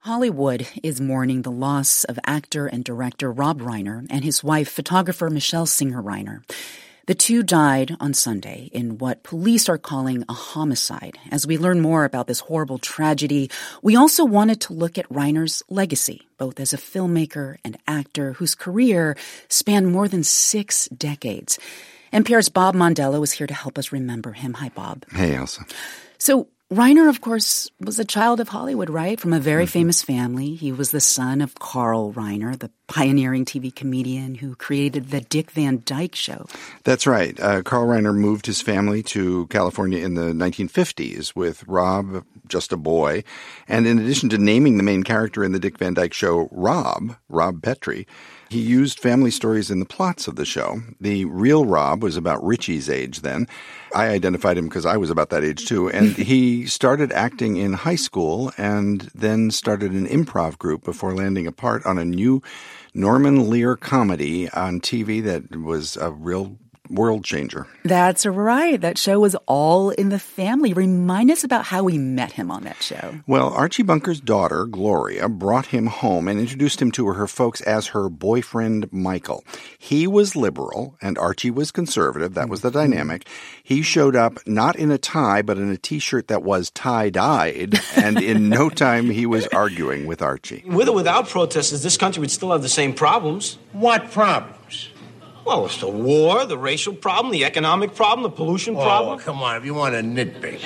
Hollywood is mourning the loss of actor and director Rob Reiner and his wife, photographer Michelle Singer Reiner. The two died on Sunday in what police are calling a homicide. As we learn more about this horrible tragedy, we also wanted to look at Reiner's legacy, both as a filmmaker and actor whose career spanned more than 6 decades. NPR's Bob Mondello is here to help us remember him. Hi, Bob. Hey, Elsa. So Reiner, of course, was a child of Hollywood, right? From a very famous family. He was the son of Carl Reiner, the pioneering TV comedian who created the Dick Van Dyke Show. That's right. Carl Reiner moved his family to California in the 1950s with Rob, just a boy. And in addition to naming the main character in the Dick Van Dyke Show, Rob Petrie, he used family stories in the plots of the show. The real Rob was about Richie's age then. I identified him because I was about that age too. And he started acting in high school and then started an improv group before landing a part on a new Norman Lear comedy on TV that was a real world changer. That's right. That show was All in the Family. Remind us about how we met him on that show. Well, Archie Bunker's daughter, Gloria, brought him home and introduced him to her folks as her boyfriend, Michael. He was liberal and Archie was conservative. That was the dynamic. He showed up not in a tie, but in a T-shirt that was tie-dyed. And in no time, he was arguing with Archie. With or without protesters, this country would still have the same problems. What problems? Well, it's the war, the racial problem, the economic problem, the pollution problem. Oh, come on, if you want to nitpick.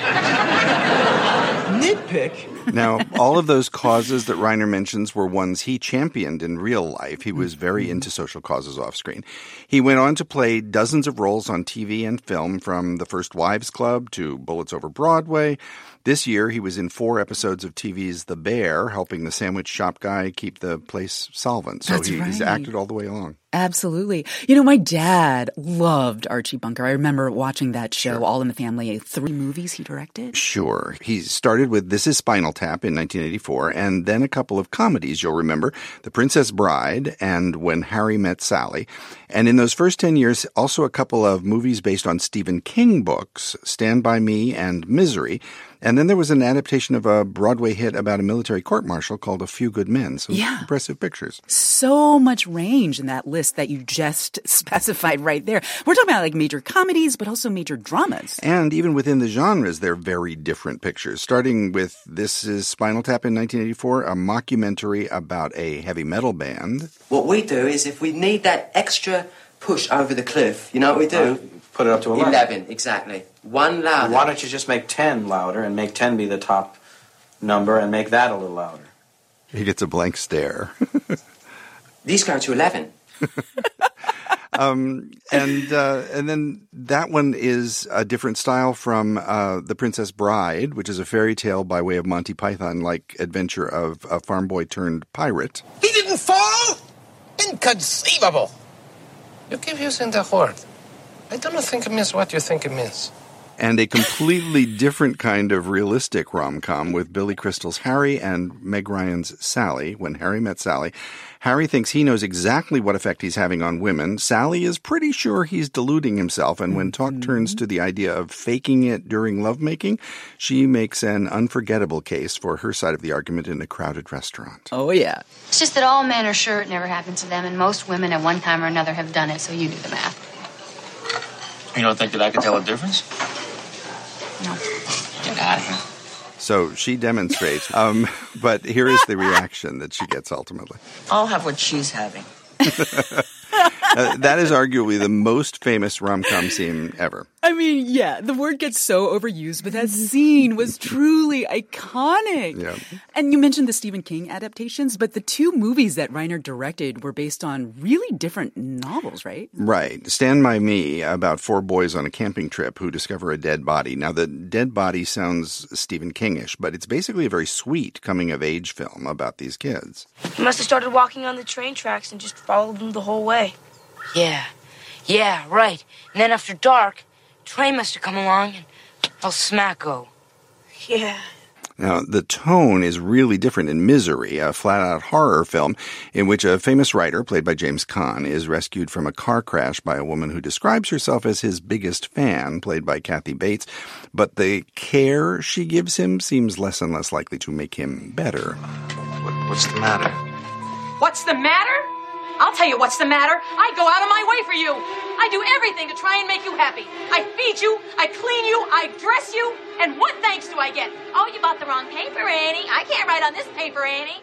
Nitpick? Now, all of those causes that Reiner mentions were ones he championed in real life. He was very into social causes off screen. He went on to play dozens of roles on TV and film, from The First Wives Club to Bullets Over Broadway. This year, he was in 4 episodes of TV's The Bear, helping the sandwich shop guy keep the place solvent. So he's acted all the way along. Absolutely. You know, my dad loved Archie Bunker. I remember watching that show, All in the Family, 3 movies he directed. Sure. He started with This Is Spinal Tap in 1984, and then a couple of comedies, you'll remember, The Princess Bride and When Harry Met Sally. And in those first 10 years, also a couple of movies based on Stephen King books, Stand By Me and Misery. And then there was an adaptation of a Broadway hit about a military court-martial called A Few Good Men. So impressive pictures. So much range in that list that you just specified right there. We're talking about like major comedies, but also major dramas. And even within the genres, they're very different pictures. Starting with This Is Spinal Tap in 1984, a mockumentary about a heavy metal band. What we do is if we need that extra push over the cliff, you know what we do? Put it up to 11. 11, exactly. 1 louder. Why don't you just make 10 louder and make 10 be the top number and make that a little louder? He gets a blank stare. These go to 11. And then that one is a different style from The Princess Bride, which is a fairy tale by way of Monty Python-like adventure of a farm boy turned pirate. He didn't fall? Inconceivable. You keep using the word. I don't think it means what you think it means. And a completely different kind of realistic rom-com with Billy Crystal's Harry and Meg Ryan's Sally, When Harry Met Sally. Harry thinks he knows exactly what effect he's having on women. Sally is pretty sure he's deluding himself, and when talk turns to the idea of faking it during lovemaking, she makes an unforgettable case for her side of the argument in a crowded restaurant. Oh, yeah. It's just that all men are sure it never happened to them, and most women at one time or another have done it, so you do the math. You don't think that I can tell a difference? No. Get out of here. So she demonstrates, but here is the reaction that she gets ultimately. I'll have what she's having. That is arguably the most famous rom-com scene ever. I mean, yeah, the word gets so overused, but that scene was truly iconic. Yeah. And you mentioned the Stephen King adaptations, but the 2 movies that Reiner directed were based on really different novels, right? Right. Stand By Me, about 4 boys on a camping trip who discover a dead body. Now, the dead body sounds Stephen King-ish, but it's basically a very sweet coming-of-age film about these kids. He must have started walking on the train tracks and just followed them the whole way. Yeah, right. And then after dark, train must have come along and El Smacko. Yeah. Now, the tone is really different in Misery, a flat-out horror film in which a famous writer, played by James Caan, is rescued from a car crash by a woman who describes herself as his biggest fan, played by Kathy Bates. But the care she gives him seems less and less likely to make him better. What What's the matter? What's the matter? I'll tell you what's the matter. I go out of my way for you. I do everything to try and make you happy. I feed you, I clean you, I dress you, and what thanks do I get? Oh, you bought the wrong paper, Annie. I can't write on this paper, Annie.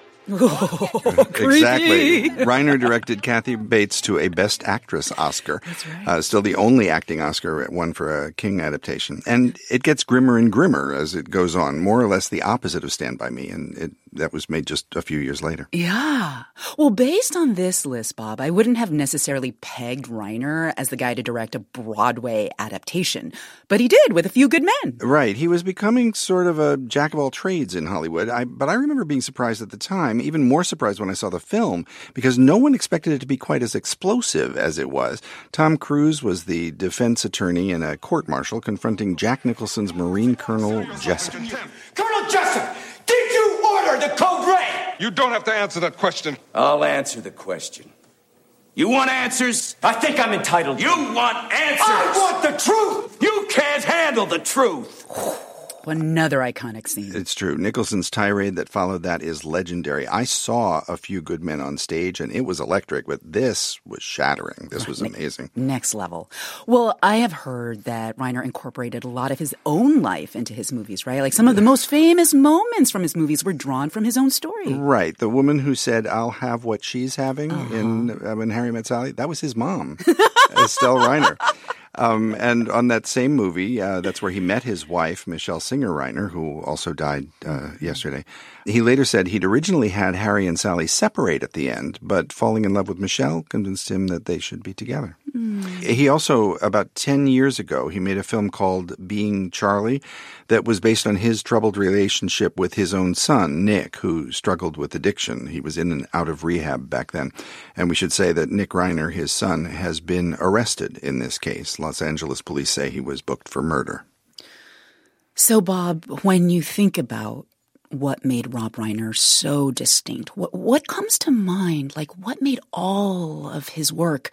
Exactly. Reiner directed Kathy Bates to a Best Actress Oscar. That's right. Still the only acting Oscar won for a King adaptation. And it gets grimmer and grimmer as it goes on, more or less the opposite of Stand By Me. And that was made just a few years later. Yeah. Well, based on this list, Bob, I wouldn't have necessarily pegged Reiner as the guy to direct a Broadway adaptation. But he did with A Few Good Men. Right. He was becoming sort of a jack of all trades in Hollywood. But I remember being surprised at the time, even more surprised when I saw the film, because no one expected it to be quite as explosive as it was. Tom Cruise was the defense attorney in a court-martial confronting Jack Nicholson's Marine Colonel Jessup. Colonel Jessup, did you order the Code Red? You don't have to answer that question. I'll answer the question. You want answers? I think I'm entitled. You want answers? I want the truth! You can't handle the truth! Another iconic scene. It's true. Nicholson's tirade that followed that is legendary. I saw A Few Good Men on stage, and it was electric, but this was shattering. This was amazing. Next level. Well, I have heard that Reiner incorporated a lot of his own life into his movies, right? Like some of the most famous moments from his movies were drawn from his own story. Right. The woman who said, "I'll have what she's having" in When Harry Met Sally, that was his mom, Estelle Reiner. And on that same movie, that's where he met his wife, Michelle Singer Reiner, who also died yesterday. He later said he'd originally had Harry and Sally separate at the end, but falling in love with Michelle convinced him that they should be together. He also, about 10 years ago, he made a film called Being Charlie that was based on his troubled relationship with his own son, Nick, who struggled with addiction. He was in and out of rehab back then. And we should say that Nick Reiner, his son, has been arrested in this case. Los Angeles police say he was booked for murder. So, Bob, when you think about what made Rob Reiner so distinct, what comes to mind? Like, what made all of his work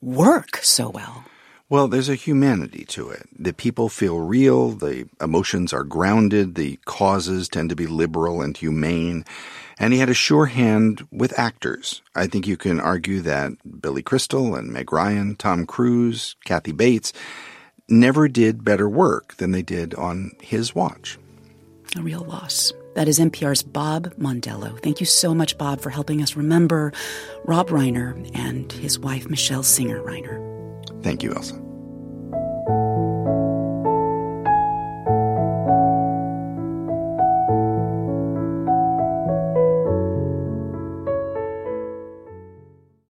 so well? Well, there's a humanity to it. The people feel real, the emotions are grounded, the causes tend to be liberal and humane, and he had a sure hand with actors. I think you can argue that Billy Crystal and Meg Ryan, Tom Cruise, Kathy Bates never did better work than they did on his watch. A real loss. That is NPR's Bob Mondello. Thank you so much, Bob, for helping us remember Rob Reiner and his wife, Michelle Singer Reiner. Thank you, Elsa.